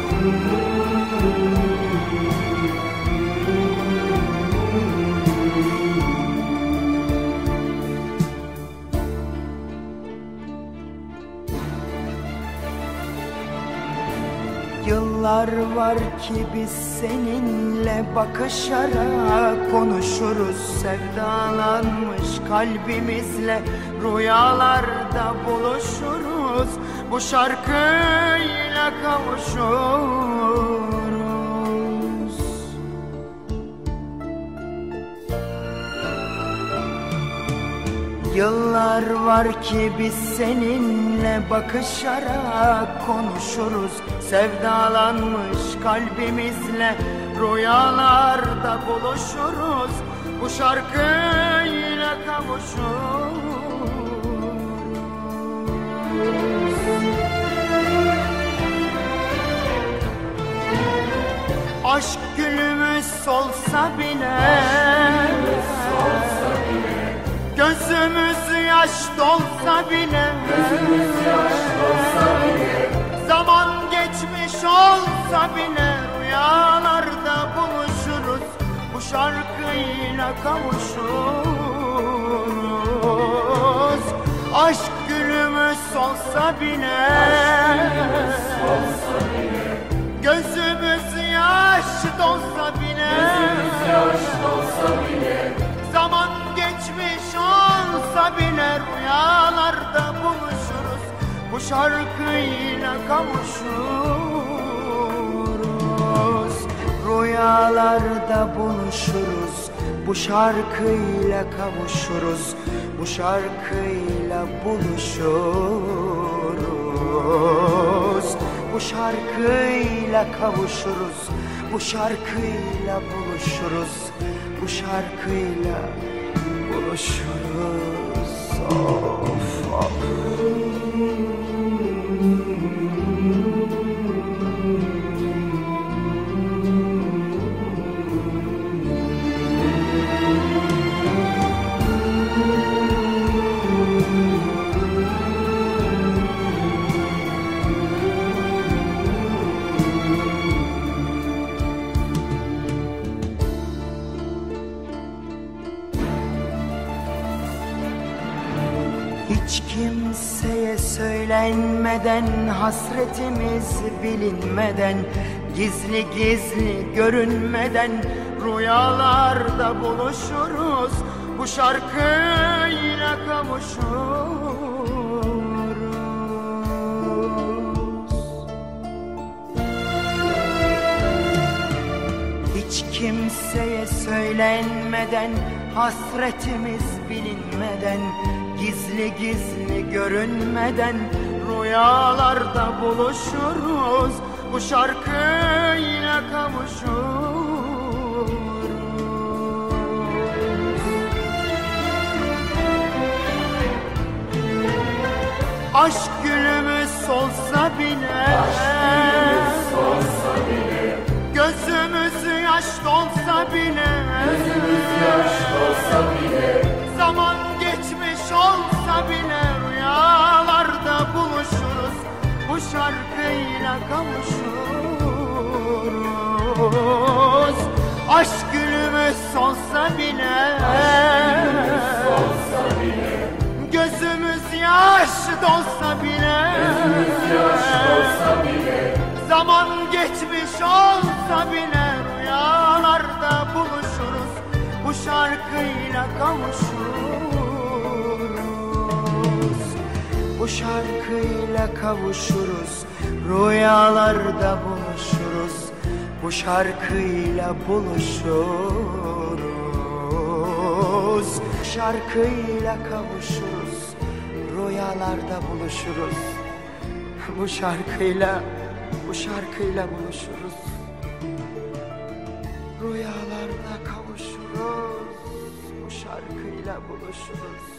Yıllar var ki biz seninle bakışarak konuşuruz. Sevdalanmış kalbimizle rüyalarda buluşuruz. Bu şarkıyla kavuşuruz. Yıllar var ki biz seninle bakışarak konuşuruz. Sevdalanmış kalbimizle rüyalarda buluşuruz. Bu şarkıyla kavuşuruz. Aşk gülümüz solsa bile, gözümüz yaş dolsa bile, zaman geçmiş olsa bile rüyalarda buluşuruz. Bu şarkıyla kavuşuruz. Aşk gülümüz solsa bile, gözümüz yaş dolsa bile, zaman geçmiş olsa bile rüyalarda buluşuruz. Bu şarkıyla kavuşuruz. Rüyalarda buluşuruz. Bu şarkıyla kavuşuruz. Bu şarkıyla buluşuruz. Bu şarkıyla kavuşuruz. Bu şarkıyla buluşuruz. Bu şarkıyla buluşuruz. Of, of. Hiç kimseye söylenmeden, hasretimiz bilinmeden, gizli gizli görünmeden rüyalarda buluşuruz. Bu şarkıyla kavuşuruz. Hiç kimseye söylenmeden, hasretimiz bilinmeden, gizli gizli görünmeden rüyalarda buluşuruz. Bu şarkıyla kavuşuruz. Aşk gülümüz solsa bile, gözümüz yaş dolsa bile, zaman geçmiş olsa bile rüyalarda buluşuruz. Bu şarkıyla kavuşuruz. Aşk gülümüz solsa bile, gözümüz yaş dolsa bile, zaman geçmiş olsa bile rüyalarda buluşuruz. Bu şarkıyla kavuşuruz. Bu şarkıyla kavuşuruz. Rüyalarda buluşuruz. Bu şarkıyla buluşuruz. Şarkıyla kavuşuruz. Rüyalarda buluşuruz. Bu şarkıyla buluşuruz. Rüyalarda kavuşuruz. Bu şarkıyla buluşuruz.